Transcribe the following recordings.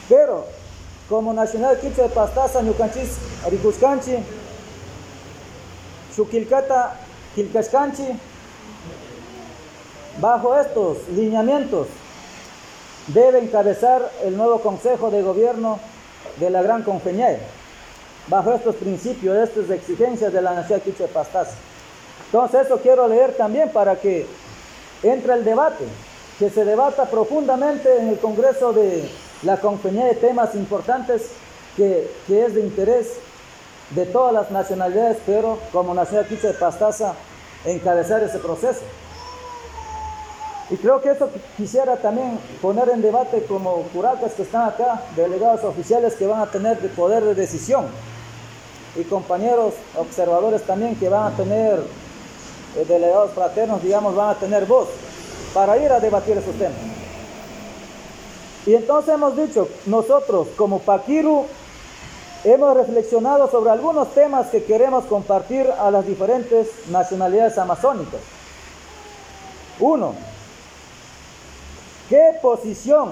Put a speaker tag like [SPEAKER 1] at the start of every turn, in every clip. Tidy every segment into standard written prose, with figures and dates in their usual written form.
[SPEAKER 1] Pero, como Nacional Quichua de Pastaza, Ñucanchis, Aricuscanchi, Xuquilcata, Quilcascanchi, bajo estos lineamientos debe encabezar el nuevo Consejo de Gobierno de la Gran Confeñay, bajo estos principios, estas exigencias de la Nacional Quichua de Pastaza. Entonces eso quiero leer también para que entre el debate, que se debata profundamente en el Congreso de la Confeñay de temas importantes que es de interés de todas las nacionalidades, pero como Nacional Quichua de Pastaza, encabezar ese proceso. Y creo que eso quisiera también poner en debate como curacas que están acá, delegados oficiales que van a tener el poder de decisión, y compañeros observadores también que van a tener, delegados fraternos, digamos, van a tener voz para ir a debatir esos temas. Y entonces hemos dicho, nosotros como Paquiru, hemos reflexionado sobre algunos temas que queremos compartir a las diferentes nacionalidades amazónicas. 1. ¿Qué posición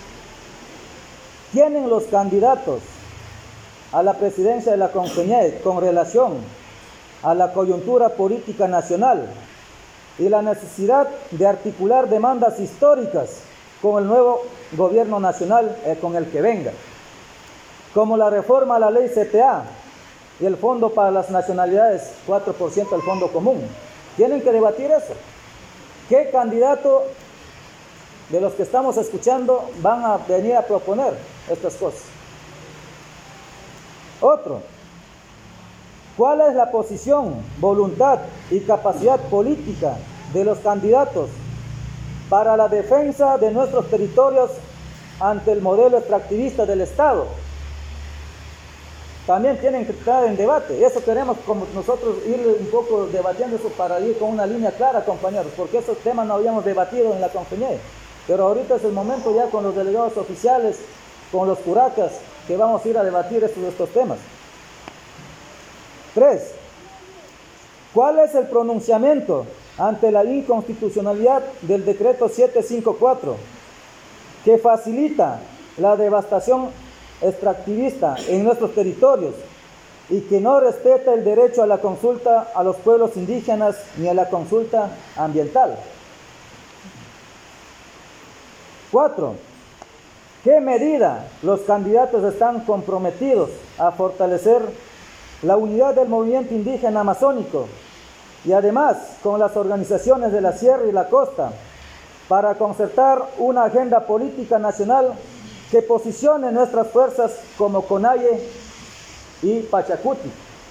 [SPEAKER 1] tienen los candidatos a la presidencia de la Confeñay con relación a la coyuntura política nacional y la necesidad de articular demandas históricas con el nuevo gobierno nacional con el que venga, como la reforma a la ley CTA y el Fondo para las Nacionalidades, 4% del Fondo Común? Tienen que debatir eso. ¿Qué candidato de los que estamos escuchando van a venir a proponer estas cosas? Otro, ¿cuál es la posición, voluntad y capacidad política de los candidatos para la defensa de nuestros territorios ante el modelo extractivista del Estado? También tienen que estar en debate. Eso queremos como nosotros ir un poco debatiendo eso para ir con una línea clara, compañeros, porque esos temas no habíamos debatido en la Confeñay. Pero ahorita es el momento ya con los delegados oficiales, con los curacas, que vamos a ir a debatir estos temas. 3. ¿Cuál es el pronunciamiento ante la inconstitucionalidad del decreto 754 que facilita la devastación extractivista en nuestros territorios y que no respeta el derecho a la consulta a los pueblos indígenas ni a la consulta ambiental? 4. ¿Qué medida los candidatos están comprometidos a fortalecer la unidad del movimiento indígena amazónico y además con las organizaciones de la sierra y la costa para concertar una agenda política nacional que posicione nuestras fuerzas como Conaye y Pachacuti?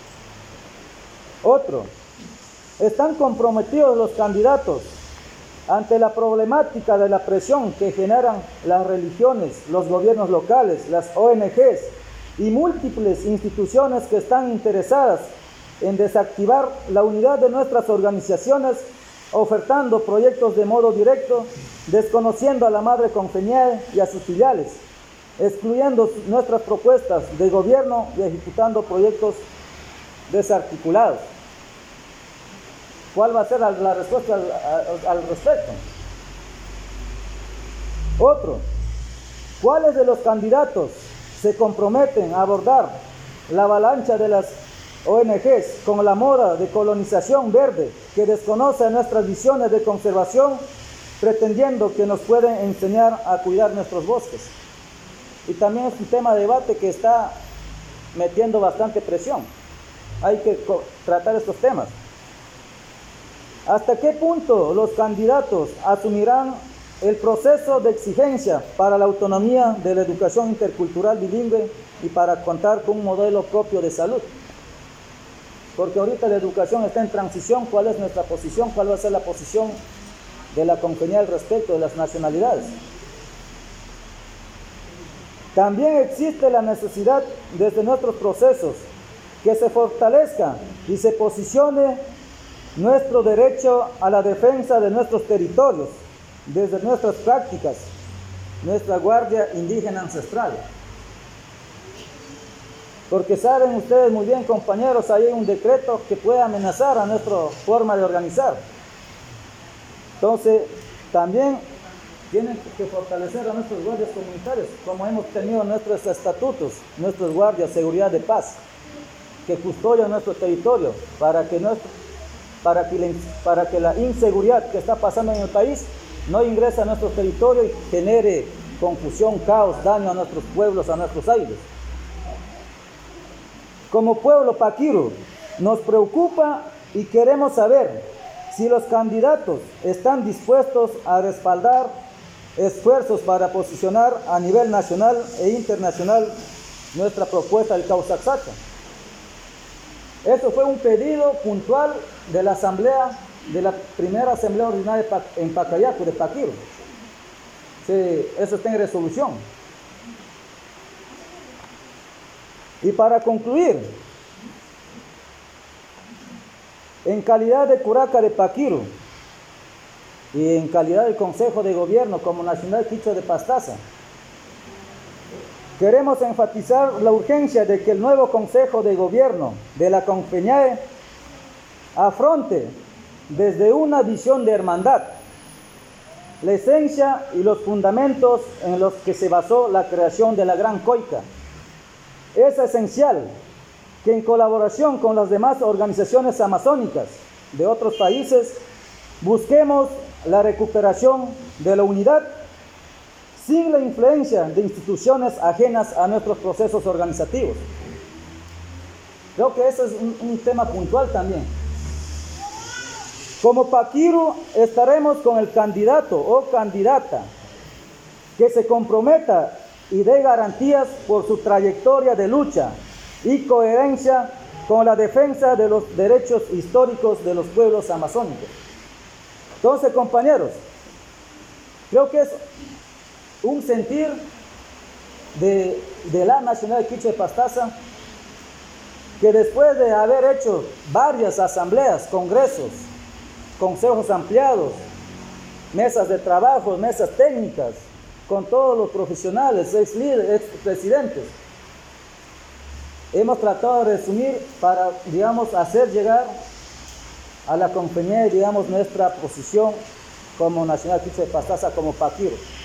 [SPEAKER 1] Otro, ¿están comprometidos los candidatos ante la problemática de la presión que generan las religiones, los gobiernos locales, las ONGs y múltiples instituciones que están interesadas en desactivar la unidad de nuestras organizaciones, ofertando proyectos de modo directo, desconociendo a la Madre Confeñay y a sus filiales, excluyendo nuestras propuestas de gobierno y ejecutando proyectos desarticulados? ¿Cuál va a ser la respuesta al respecto? Otro, ¿cuáles de los candidatos se comprometen a abordar la avalancha de las ONGs con la moda de colonización verde que desconoce nuestras visiones de conservación, pretendiendo que nos pueden enseñar a cuidar nuestros bosques? Y también es un tema de debate que está metiendo bastante presión. Hay que tratar estos temas. ¿Hasta qué punto los candidatos asumirán el proceso de exigencia para la autonomía de la educación intercultural bilingüe y para contar con un modelo propio de salud? Porque ahorita la educación está en transición. ¿Cuál es nuestra posición? ¿Cuál va a ser la posición de la Confeñay al respecto de las nacionalidades? También existe la necesidad desde nuestros procesos que se fortalezca y se posicione nuestro derecho a la defensa de nuestros territorios desde nuestras prácticas, nuestra guardia indígena ancestral. Porque saben ustedes muy bien, compañeros, hay un decreto que puede amenazar a nuestra forma de organizar. Entonces, también tienen que fortalecer a nuestros guardias comunitarios, como hemos tenido nuestros estatutos, nuestros guardias, seguridad de paz, que custodian nuestro territorio para que la inseguridad que está pasando en el país no ingrese a nuestro territorio y genere confusión, caos, daño a nuestros pueblos, a nuestros aires. Como pueblo paquiru, nos preocupa y queremos saber si los candidatos están dispuestos a respaldar esfuerzos para posicionar a nivel nacional e internacional nuestra propuesta del Causaxacha. Eso fue un pedido puntual de la asamblea, de la primera asamblea ordinaria en Pacayacu, de Paquiru. Sí, eso está en resolución. Y para concluir, en calidad de curaca de Paquiru y en calidad del Consejo de Gobierno como Nacional Quichua de Pastaza, queremos enfatizar la urgencia de que el nuevo Consejo de Gobierno de la CONFEñae afronte desde una visión de hermandad la esencia y los fundamentos en los que se basó la creación de la Gran Coica. Es esencial que en colaboración con las demás organizaciones amazónicas de otros países busquemos la recuperación de la unidad sin la influencia de instituciones ajenas a nuestros procesos organizativos. Creo que ese es un tema puntual también. Como Paquiru estaremos con el candidato o candidata que se comprometa y dé garantías por su trayectoria de lucha y coherencia con la defensa de los derechos históricos de los pueblos amazónicos. Entonces, compañeros, creo que es un sentir de la Nacional Quichua de Pastaza que después de haber hecho varias asambleas, congresos, consejos ampliados, mesas de trabajo, mesas técnicas, con todos los profesionales, ex líderes, ex presidentes, hemos tratado de resumir para, hacer llegar a la CONFEñae, nuestra posición como Nacional Quichua de Pastaza, como Paquiru.